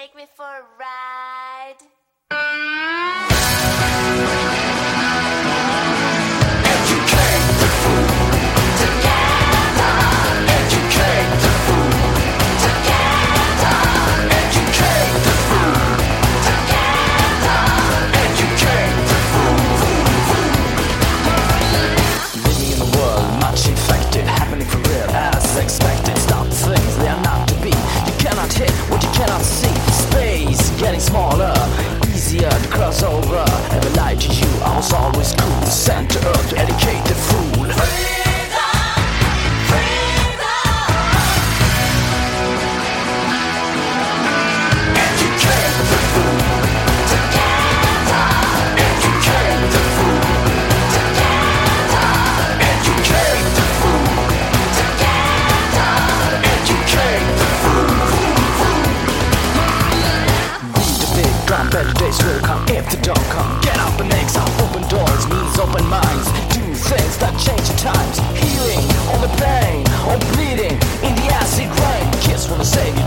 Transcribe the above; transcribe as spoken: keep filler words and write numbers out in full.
take me for a ride? Educate the fool together. Educate the fool together. Educate the fool together. Educate the fool. Living in a world much infected, happening for real as expected. Stop things they are not to be. You cannot hit what you cannot see. Space getting smaller, easier to cross over. Never lied to you, I was always cool. Sent to earth to educate the fool. Educate the fool together. Educate the fool together. Educate the fool together. Educate the fool. Beat the big drum, better days will come if they don't come. Get up and make some open doors, means open minds. Do things that change the times. Healing all the pain, all bleeding in the acid rain. Kids wanna save you.